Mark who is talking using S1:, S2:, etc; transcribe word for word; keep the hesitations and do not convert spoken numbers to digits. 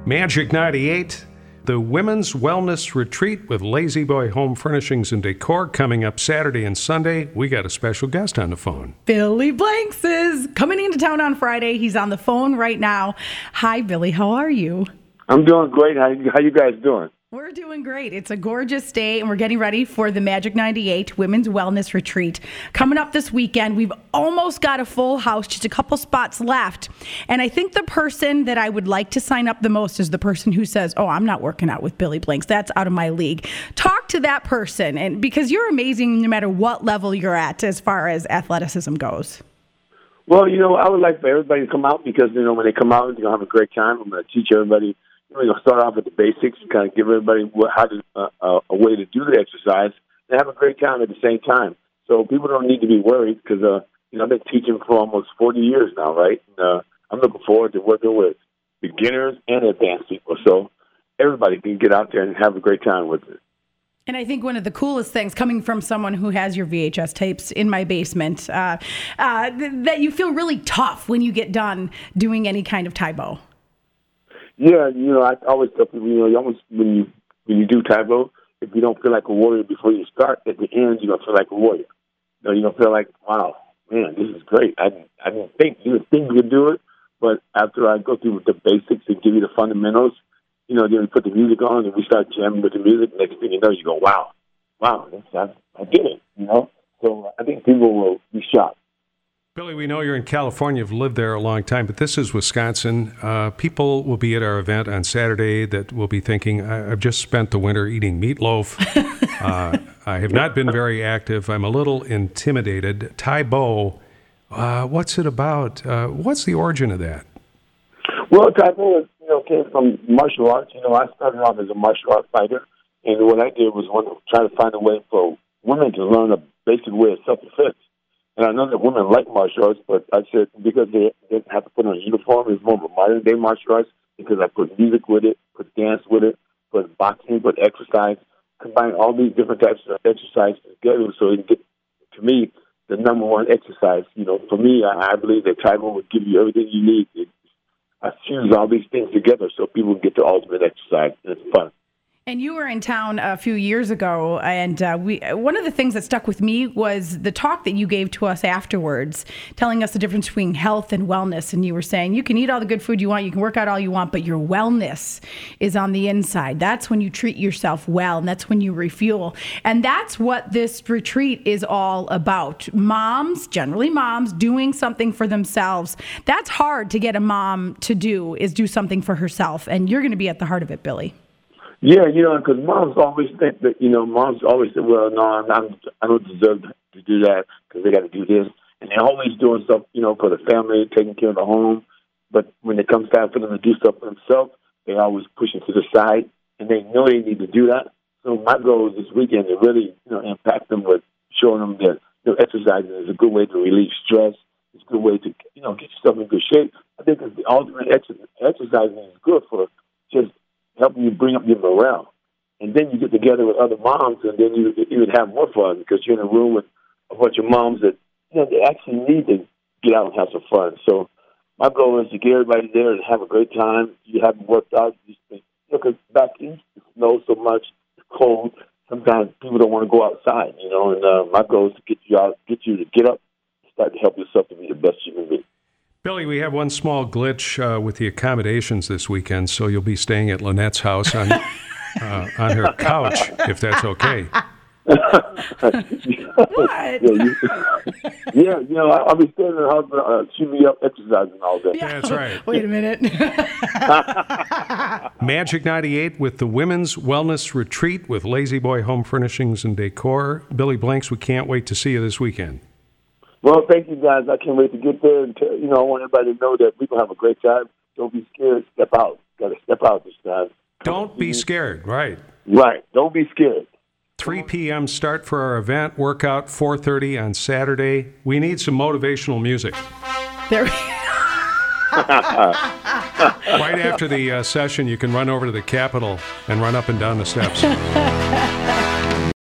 S1: Magic ninety-eight, the Women's Wellness Retreat with Lazy Boy Home Furnishings and Decor coming up Saturday and Sunday. We got a special guest on the phone.
S2: Billy Blanks is coming into town on Friday. He's on the phone right now. Hi, Billy. How are you?
S3: I'm doing great. How, how you guys doing?
S2: We're doing great. It's a gorgeous day, and we're getting ready for the Magic ninety-eight Women's Wellness Retreat. Coming up this weekend, we've almost got a full house, just a couple spots left. And I think the person that I would like to sign up the most is the person who says, oh, I'm not working out with Billy Blanks. That's out of my league. Talk to that person, and because you're amazing no matter what level you're at as far as athleticism goes.
S3: Well, you know, I would like for everybody to come out because, you know, when they come out, they're going to have a great time. I'm going to teach everybody. We're going to start off with the basics, kind of give everybody what, how to, uh, uh, a way to do the exercise and have a great time at the same time. So people don't need to be worried because, uh, you know, I've been teaching for almost forty years now, right? And, uh, I'm looking forward to working with beginners and advanced people. So everybody can get out there and have a great time with it.
S2: And I think one of the coolest things, coming from someone who has your V H S tapes in my basement, uh, uh, th- that you feel really tough when you get done doing any kind of Tae Bo.
S3: Yeah, you know, I always tell people, you know, you almost, when you when you do Tae Bo, if you don't feel like a warrior before you start, at the end, you're going to feel like a warrior. You know, you're going to feel like, wow, man, this is great. I, I didn't think, you didn't think you could do it, but after I go through the basics and give you the fundamentals, you know, then we put the music on and we start jamming with the music. Next thing you know, you go, wow, wow, this, I, I did it, you know? So I think people will be shocked.
S1: Billy, we know you're in California. You've lived there a long time, but this is Wisconsin. Uh, people will be at our event on Saturday that will be thinking, I- I've just spent the winter eating meatloaf. uh, I have not been very active. I'm a little intimidated. Tae Bo, uh, what's it about? Uh, what's the origin of that?
S3: Well, Tae Bo is, you know, came from martial arts. You know, I started off as a martial arts fighter, and what I did was one, try to find a way for women to learn a basic way of self-defense. And I know that women like martial arts, but I said because they didn't have to put on a uniform, it's more of a modern-day martial arts because I put music with it, put dance with it, put boxing, put exercise, combine all these different types of exercises together so it can get, to me, the number one exercise. You know, for me, I, I believe that Tae Bo would give you everything you need. It, I fuse all these things together so people get the ultimate exercise, and it's fun.
S2: And you were in town a few years ago, and uh, we one of the things that stuck with me was the talk that you gave to us afterwards, telling us the difference between health and wellness. And you were saying you can eat all the good food you want, you can work out all you want, but your wellness is on the inside. That's when you treat yourself well, and that's when you refuel. And that's what this retreat is all about. Moms, generally moms, doing something for themselves. That's hard to get a mom to do, is do something for herself. And you're going to be at the heart of it, Billy.
S3: Yeah, you know, because moms always think that, you know, moms always say, well, no, I'm not, I don't deserve to do that because they got to do this. And they're always doing stuff, you know, for the family, taking care of the home. But when it comes time for them to do stuff for themselves, they always push it to the side, and they know they need to do that. So my goal is this weekend to really, you know, impact them with showing them that, you know, exercising is a good way to relieve stress. It's a good way to, you know, get yourself in good shape. I think it's the ultimate exercise. Exercising is good for just helping you bring up your morale. And then you get together with other moms, and then you you would have more fun because you're in a room with a bunch of moms that, you know, they actually need to get out and have some fun. So my goal is to get everybody there and have a great time. You haven't worked out. You know, because back east, it snows so much, it's cold. Sometimes people don't want to go outside, you know, and uh, my goal is to get you out, get you to get up, start to help yourself to be the best you can be.
S1: Billy, we have one small glitch uh, with the accommodations this weekend, so you'll be staying at Lynette's house on uh, on her couch, if that's okay.
S2: What?
S3: yeah, you, yeah, you know, I'll be staying in the house, uh, shoot me up exercising all day.
S2: Yeah.
S1: That's right.
S2: Wait a minute.
S1: Magic ninety-eight with the Women's Wellness Retreat with Lazy Boy Home Furnishings and Decor. Billy Blanks, we can't wait to see you this weekend.
S3: Well, thank you, guys. I can't wait to get there. And tell, you know, I want everybody to know that we're going to have a great time. Don't be scared. Step out. Got to step out this time.
S1: Don't be scared, right.
S3: Right. Don't be scared.
S1: three p.m. start for our event, workout four thirty on Saturday. We need some motivational music.
S2: There.
S1: Right after the uh, session, you can run over to the Capitol and run up and down the steps.